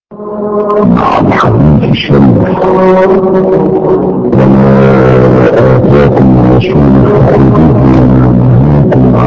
مع الحديث الشريف وما آتاكم الرسول فخذوه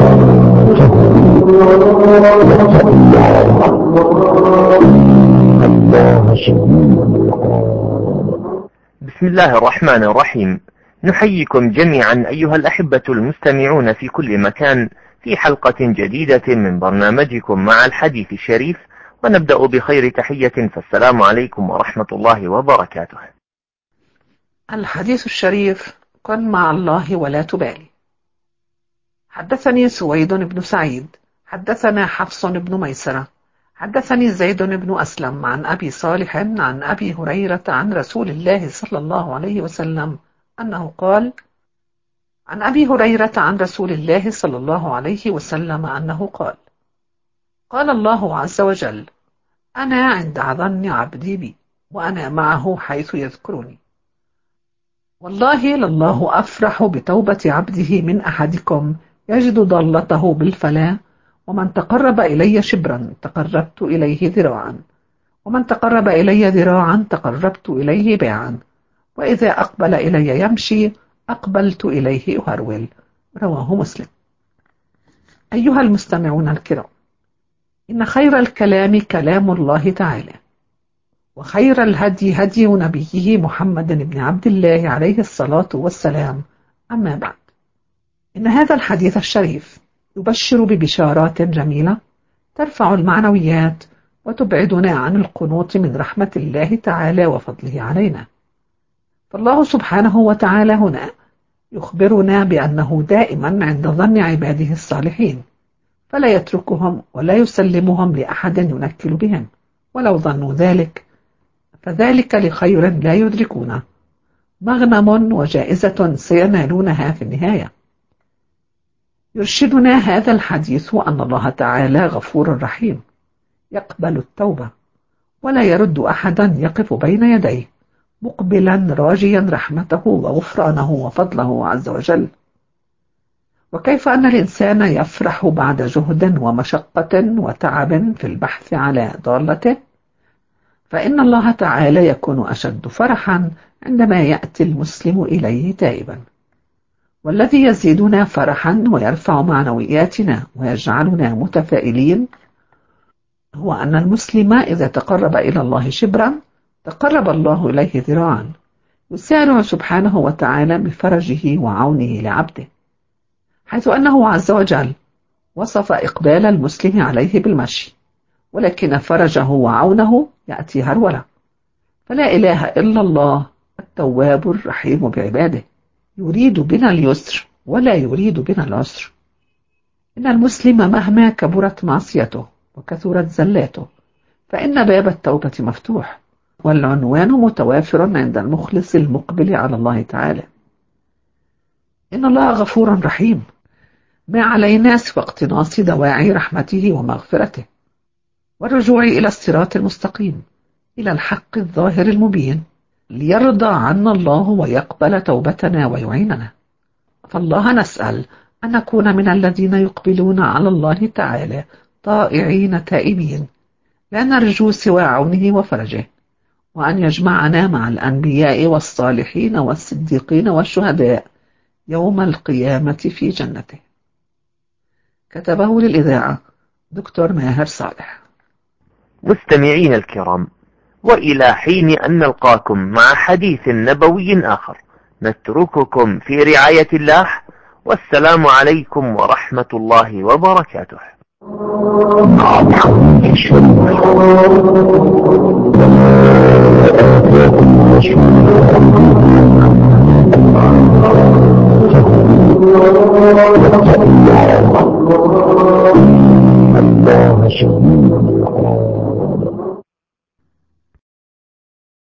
واتقوا الله إن الله شديد العقاب. بسم الله الرحمن الرحيم. نحييكم جميعا أيها الأحبة المستمعون في كل مكان في حلقة جديدة من برنامجكم مع الحديث الشريف، ونبدأ بخير تحية، فالسلام عليكم ورحمة الله وبركاته. الحديث الشريف: كن مع الله ولا تبالي. حدثني سويد بن سعيد حدثنا حفص بن ميسرة حدثني زيد بن أسلم عن أبي صالح عن أبي هريرة عن رسول الله صلى الله عليه وسلم أنه قال: عن أبي هريرة عن رسول الله صلى الله عليه وسلم أنه قال: قال الله عز وجل: أنا عند ظن عبدي بي وأنا معه حيث يذكرني. والله لله أفرح بتوبة عبده من أحدكم يجد ضالته بالفلاة، ومن تقرب إلي شبرا تقربت إليه ذراعا، ومن تقرب إلي ذراعا تقربت إليه باعا، وإذا أقبل إلي يمشي أقبلت إليه أهرول. رواه مسلم. أيها المستمعون الكرام، إن خير الكلام كلام الله تعالى، وخير الهدي هدي نبيه محمد بن عبد الله عليه الصلاة والسلام. أما بعد، إن هذا الحديث الشريف يبشر ببشارات جميلة ترفع المعنويات وتبعدنا عن القنوط من رحمة الله تعالى وفضله علينا. فالله سبحانه وتعالى هنا يخبرنا بأنه دائما عند ظن عباده الصالحين، فلا يتركهم ولا يسلمهم لأحد ينكل بهم، ولو ظنوا ذلك فذلك لخير لا يدركونه، مغنم وجائزة سينالونها في النهاية. يرشدنا هذا الحديث أن الله تعالى غفور رحيم، يقبل التوبة ولا يرد أحدا يقف بين يديه مقبلا راجيا رحمته وغفرانه وفضله عز وجل. وكيف أن الإنسان يفرح بعد جهد ومشقة وتعب في البحث على ضالته، فإن الله تعالى يكون أشد فرحا عندما يأتي المسلم إليه تائبا. والذي يزيدنا فرحا ويرفع معنوياتنا ويجعلنا متفائلين هو أن المسلم إذا تقرب إلى الله شبرا تقرب الله إليه ذراعا، يسارع سبحانه وتعالى بفرجه وعونه لعبده، حيث أنه عز وجل وصف إقبال المسلم عليه بالمشي، ولكن فرجه وعونه يأتي هرولة. فلا إله إلا الله التواب الرحيم بعباده، يريد بنا اليسر ولا يريد بنا العسر. إن المسلم مهما كبرت معصيته وكثرت زلاته فإن باب التوبة مفتوح، والعنوان متوافر عند المخلص المقبل على الله تعالى. إن الله غفور رحيم، ما علينا سوى اقتناص دواعي رحمته ومغفرته، والرجوع إلى الصراط المستقيم، إلى الحق الظاهر المبين، ليرضى عنا الله ويقبل توبتنا ويعيننا. فالله نسأل أن نكون من الذين يقبلون على الله تعالى طائعين تائبين، لا نرجو سوى عونه وفرجه، وأن يجمعنا مع الأنبياء والصالحين والصديقين والشهداء يوم القيامة في جنته. كتبه للإذاعة دكتور ماهر صالح. مستمعين الكرام، وإلى حين أن نلقاكم مع حديث نبوي آخر، نترككم في رعاية الله، والسلام عليكم ورحمة الله وبركاته. مع الحديث الشريف وما آتاكم الرسول فخذوه واتقوا الله إن الله شديد